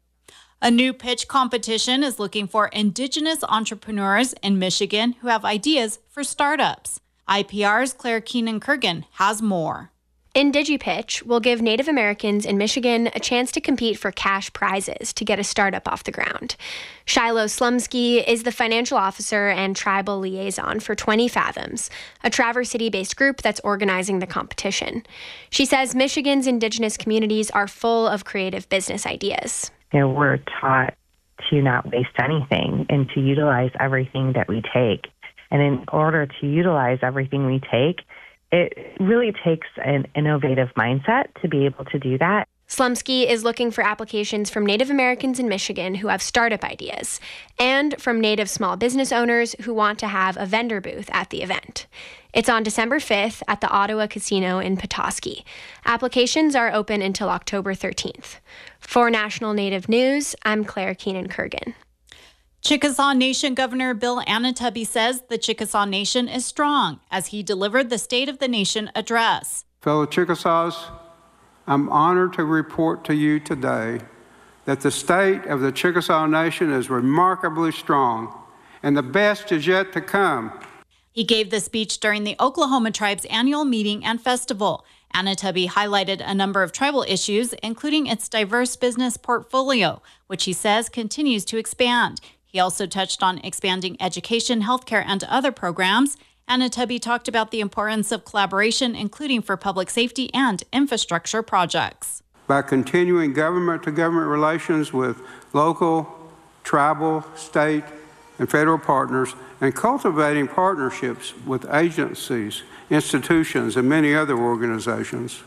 A new pitch competition is looking for Indigenous entrepreneurs in Michigan who have ideas for startups. IPR's Claire Keenan-Kurgan has more. IndigiPitch will give Native Americans in Michigan a chance to compete for cash prizes to get a startup off the ground. Shiloh Slumsky is the financial officer and tribal liaison for 20 Fathoms, a Traverse City-based group that's organizing the competition. She says Michigan's Indigenous communities are full of creative business ideas. We're taught to not waste anything and to utilize everything that we take. And in order to utilize everything we take, it really takes an innovative mindset to be able to do that. Slumsky is looking for applications from Native Americans in Michigan who have startup ideas and from Native small business owners who want to have a vendor booth at the event. It's on December 5th at the Ottawa Casino in Petoskey. Applications are open until October 13th. For National Native News, I'm Claire Keenan-Kurgan. Chickasaw Nation Governor Bill Anatubby says the Chickasaw Nation is strong as he delivered the State of the Nation address. Fellow Chickasaws, I'm honored to report to you today that the state of the Chickasaw Nation is remarkably strong, and the best is yet to come. He gave the speech during the Oklahoma Tribe's annual meeting and festival. Anatubby highlighted a number of tribal issues, including its diverse business portfolio, which he says continues to expand. He also touched on expanding education, healthcare, and other programs. Anatubby talked about the importance of collaboration, including for public safety and infrastructure projects. By continuing government-to-government relations with local, tribal, state, and federal partners, and cultivating partnerships with agencies, institutions, and many other organizations,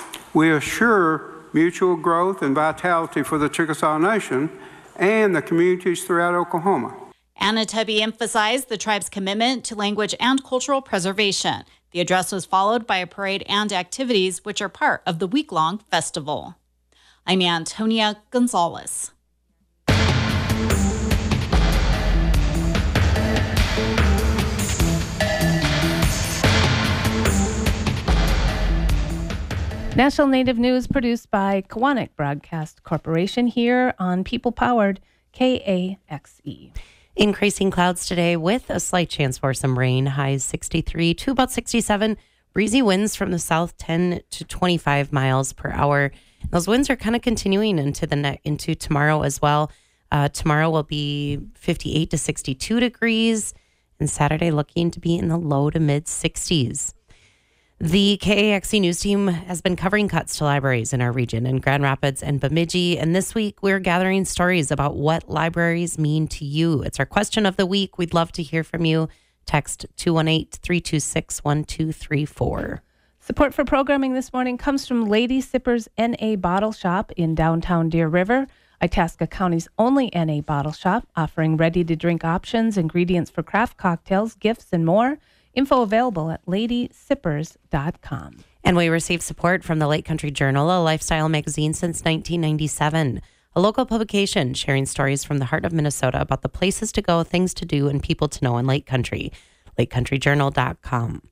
we assure mutual growth and vitality for the Chickasaw Nation and the communities throughout Oklahoma. Anatubby emphasized the tribe's commitment to language and cultural preservation. The address was followed by a parade and activities, which are part of the week-long festival. I'm Antonia Gonzalez. National Native News produced by Kawanik Broadcast Corporation here on People-Powered KAXE. Increasing clouds today with a slight chance for some rain. Highs 63 to about 67. Breezy winds from the south 10 to 25 miles per hour. Those winds are kind of continuing into tomorrow as well. Tomorrow will be 58 to 62 degrees, and Saturday looking to be in the low to mid 60s. The KAXE News team has been covering cuts to libraries in our region in Grand Rapids and Bemidji, and this week we're gathering stories about what libraries mean to you. It's our question of the week. We'd love to hear from you. Text 218-326-1234. Support for programming this morning comes from Lady Sippers NA Bottle Shop in downtown Deer River, Itasca County's only NA bottle shop, offering ready-to-drink options, ingredients for craft cocktails, gifts, and more. Info available at ladysippers.com. And we receive support from the Lake Country Journal, a lifestyle magazine since 1997. A local publication sharing stories from the heart of Minnesota about the places to go, things to do, and people to know in Lake Country. LakeCountryJournal.com.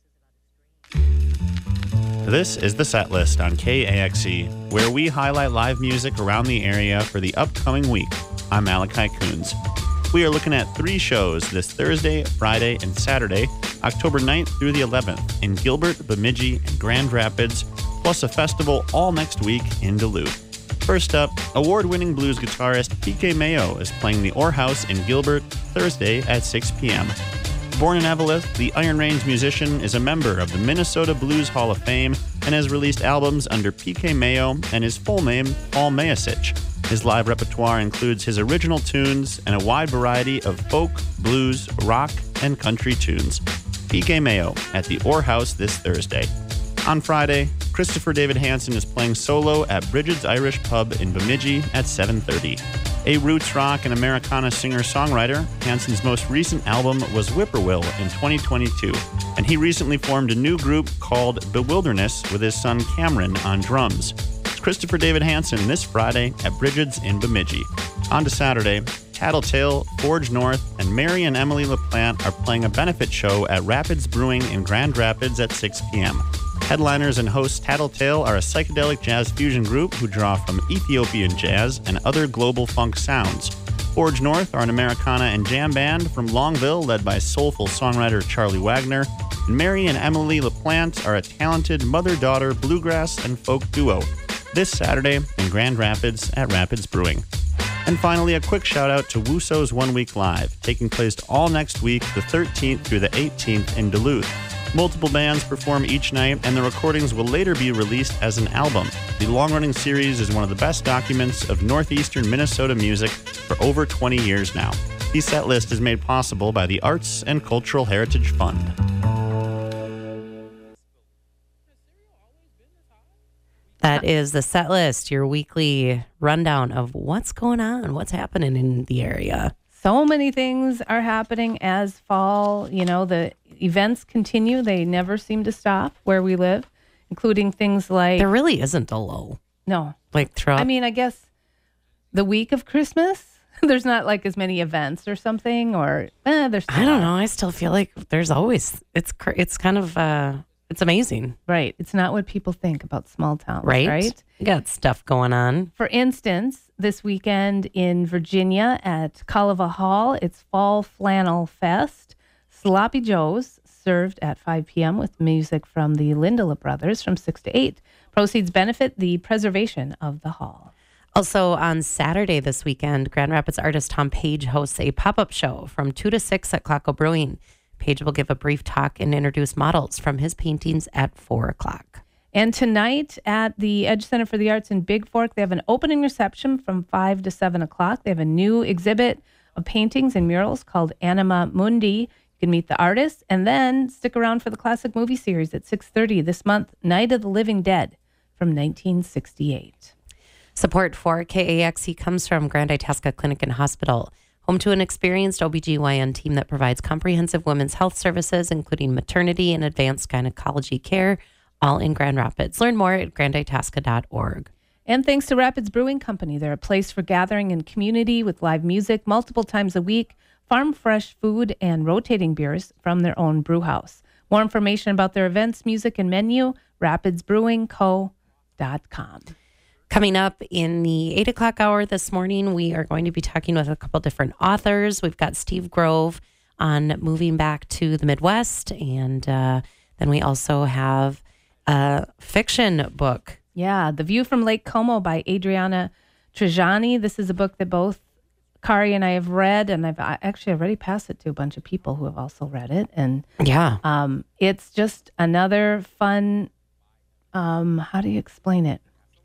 This is the set list on KAXE, where we highlight live music around the area for the upcoming week. I'm Malachi Coons. We are looking at 3 shows this Thursday, Friday, and Saturday, October 9th through the 11th in Gilbert, Bemidji, and Grand Rapids, plus a festival all next week in Duluth. First up, award-winning blues guitarist PK Mayo is playing the Orr House in Gilbert Thursday at 6 p.m. Born in Eveleth, the Iron Range musician is a member of the Minnesota Blues Hall of Fame and has released albums under PK Mayo and his full name, Paul Mayasich. His live repertoire includes his original tunes and a wide variety of folk, blues, rock, and country tunes. PK Mayo at the Orr House this Thursday. On Friday, Christopher David Hansen is playing solo at Bridget's Irish Pub in Bemidji at 7:30. A roots rock and Americana singer-songwriter, Hansen's most recent album was Whippoorwill in 2022, and he recently formed a new group called Bewilderness with his son Cameron on drums. Christopher David Hansen this Friday at Bridget's in Bemidji. On to Saturday, Tattletale, Forge North, and Mary and Emily LaPlante are playing a benefit show at Rapids Brewing in Grand Rapids at 6 p.m. Headliners and hosts Tattletale are a psychedelic jazz fusion group who draw from Ethiopian jazz and other global funk sounds. Forge North are an Americana and jam band from Longville led by soulful songwriter Charlie Wagner. And Mary and Emily LaPlante are a talented mother-daughter bluegrass and folk duo. This Saturday in Grand Rapids at Rapids Brewing. And finally, a quick shout out to Wuso's 1 Week Live, taking place all next week, the 13th through the 18th in Duluth. Multiple bands perform each night, and the recordings will later be released as an album. The long-running series is one of the best documents of northeastern Minnesota music for over 20 years now. The set list is made possible by the Arts and Cultural Heritage Fund. That is the set list, your weekly rundown of what's going on, what's happening in the area. So many things are happening as fall, the events continue. They never seem to stop where we live, including things like... There really isn't a lull. No. Like throughout... I guess the week of Christmas, there's not like as many events or something, or there's... I don't know. I still feel like there's always... It's kind of... It's amazing. Right. It's not what people think about small towns, right? Right? You got stuff going on. For instance, this weekend in Virginia at Colliva Hall, it's Fall Flannel Fest. Sloppy Joe's served at 5 p.m. with music from the Lindela Brothers from 6 to 8. Proceeds benefit the preservation of the hall. Also on Saturday this weekend, Grand Rapids artist Tom Page hosts a pop-up show from 2 to 6 at Klockow Brewing. Page will give a brief talk and introduce models from his paintings at 4 o'clock. And tonight at the Edge Center for the Arts in Big Fork, they have an opening reception from 5 to 7 o'clock. They have a new exhibit of paintings and murals called Anima Mundi. You can meet the artists and then stick around for the classic movie series at 6:30 this month, Night of the Living Dead from 1968. Support for KAXE comes from Grand Itasca Clinic and Hospital, home to an experienced OBGYN team that provides comprehensive women's health services, including maternity and advanced gynecology care, all in Grand Rapids. Learn more at granditasca.org. And thanks to Rapids Brewing Company, they're a place for gathering and community with live music multiple times a week, farm fresh food, and rotating beers from their own brew house. More information about their events, music, and menu, rapidsbrewingco.com. Coming up in the 8 o'clock hour this morning, we are going to be talking with a couple different authors. We've got Steve Grove on moving back to the Midwest, and then we also have a fiction book. Yeah, The View from Lake Como by Adriana Trajani. This is a book that both Kari and I have read, and I've actually already passed it to a bunch of people who have also read it. And yeah, it's just another fun, how do you explain it?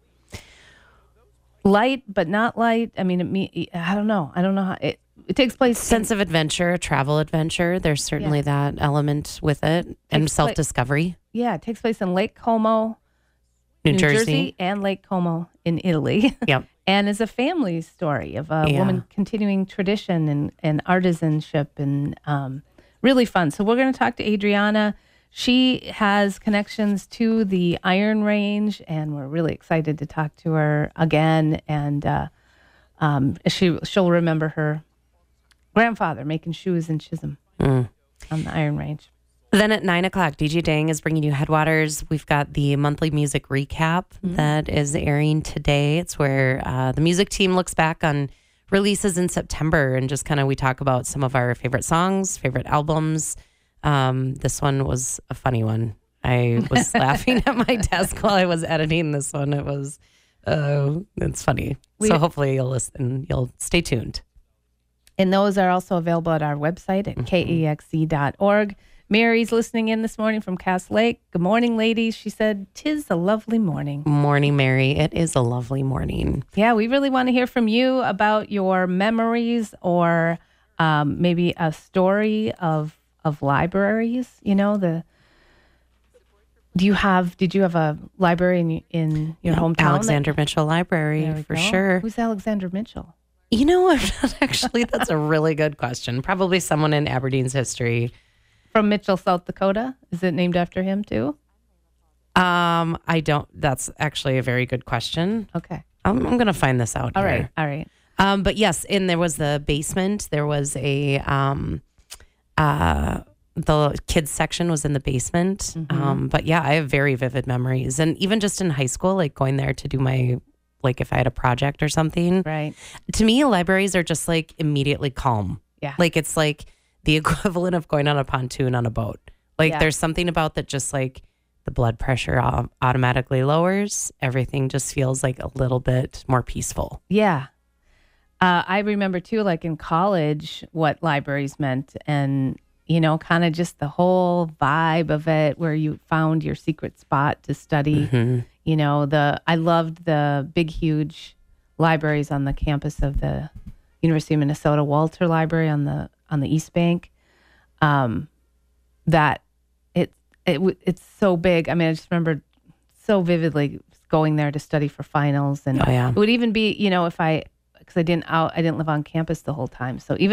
Light, but not light. I mean, I don't know. I don't know how it takes place. Sense of adventure, travel adventure. There's certainly that element with it, and self-discovery. It takes place in Lake Como, New Jersey, and Lake Como in Italy. Yep. And is a family story of a woman continuing tradition and artisanship, and really fun. So we're going to talk to Adriana. She has connections to the Iron Range, and we're really excited to talk to her again. And she'll remember her grandfather making shoes in Chisholm on the Iron Range. Then at 9 o'clock, DJ Dang is bringing you Headwaters. We've got the monthly music recap that is airing today. It's where the music team looks back on releases in September and just kind of we talk about some of our favorite songs, favorite albums. This one was a funny one. I was laughing at my desk while I was editing this one. It was, it's funny. So hopefully you'll listen. You'll stay tuned. And those are also available at our website at kaxe.org. Mary's listening in this morning from Cass Lake. Good morning, ladies. She said, 'tis a lovely morning. Morning, Mary. It is a lovely morning. Yeah, we really want to hear from you about your memories or maybe a story of libraries. You know, did you have a library in your hometown? Alexander Mitchell Library, for sure. Who's Alexander Mitchell? You know, I'm not actually, that's a really good question. Probably someone in Aberdeen's history. From Mitchell, South Dakota? Is it named after him too? I don't. That's actually a very good question. Okay. I'm going to find this out. All here. right. But yes, and there was the basement. There was a the kids section was in the basement. But yeah, I have very vivid memories, and even just in high school, like going there to do my, like if I had a project or something. Right. To me, libraries are just like immediately calm. Yeah. Like it's like the equivalent of going on a pontoon on a boat. Like Yeah. there's something about that, just like the blood pressure automatically lowers. Everything just feels like a little bit more peaceful. Yeah. I remember too, like in college, what libraries meant, and kind of just the whole vibe of it, where you found your secret spot to study. I loved the big, huge libraries on the campus of the University of Minnesota Walter Library on the East Bank. That it's so big. I mean, I just remember so vividly going there to study for finals, and it would even be, because I didn't live on campus the whole time. So even